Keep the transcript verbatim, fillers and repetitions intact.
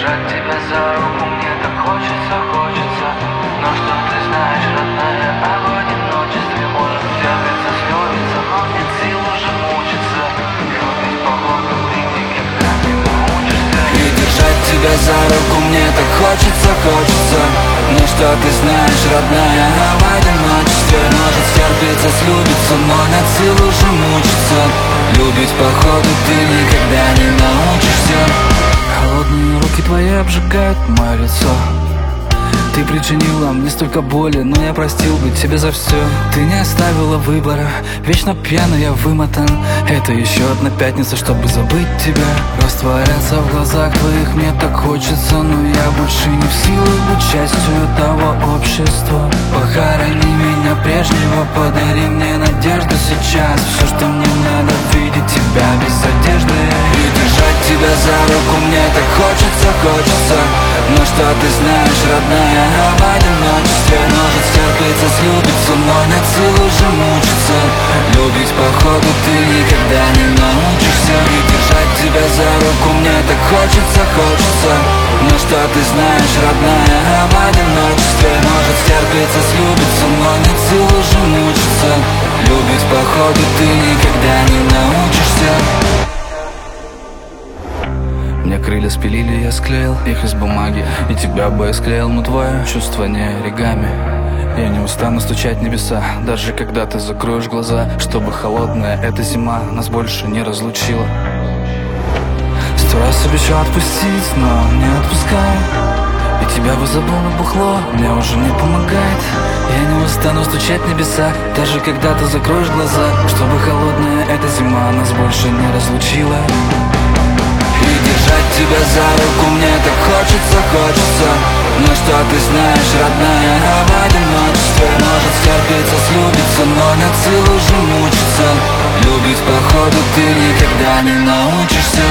держать тебя за руку мне так хочется, хочется. Но что ты знаешь, родная, об одиночестве может терпится, слезиться, но нет сил уже мучиться. Любить походу ты никогда не научишься. И держать тебя за руку мне так хочется, хочется. Но что ты знаешь, родная, об одиночестве может терпится, слюбиться, но нет сил уже мучиться. Любить походу ты никогда не научишься. Холодные руки твои обжигают мое лицо. Ты причинила мне столько боли, но я простил бы тебя за все. Ты не оставила выбора, вечно пьяный я вымотан. Это еще одна пятница, чтобы забыть тебя. Растворяться в глазах твоих мне так хочется, но я больше не в силах быть частью этого общества. Похорони меня прежнего, подари мне надежду сейчас. Все, что мне надо, видеть тебя без одежды и держать тебя за руку мне так хочется, хочется. Но что ты знаешь, родная, об одиночестве может терпится, слюбиться, но нет сил уже мучиться. Любить походу ты никогда не научишься. И держать тебя за руку мне так хочется, хочется. Но что ты знаешь, родная, об одиночестве может терпится, слюбиться, но нет сил уже мучиться. Любить походу ты никогда не научишься. Мне крылья спилили, я склеил их из бумаги. И тебя бы я склеил, но твое чувство не оригами. Я не устану стучать в небеса, даже когда ты закроешь глаза, чтобы холодная эта зима нас больше не разлучила. Сто раз обещал отпустить, но не отпускаю. И тебя бы забыл, но бухло мне уже не помогает. Я не устану стучать в небеса, даже когда ты закроешь глаза, чтобы холодная эта зима нас больше не разлучила. И держать тебя за руку мне так хочется, хочется. Но что ты знаешь, родная, об одиночестве может терпится, слюбиться, но нет сил уже мучиться. Любить походу ты никогда не научишься.